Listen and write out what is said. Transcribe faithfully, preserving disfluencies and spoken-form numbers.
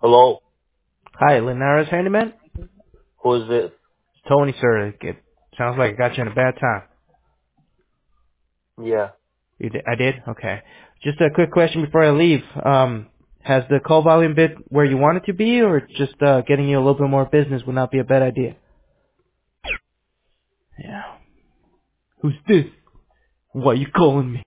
Hello, Hi, Linares Handyman? who is this? It's Tony, sir. It sounds like I got you in a bad time. Yeah. You did, I did? Okay. Just a quick question before I leave. Um, has the call volume been where you want it to be, or just uh, getting you a little bit more business would not be a bad idea? Yeah. Who's this? Why you calling me?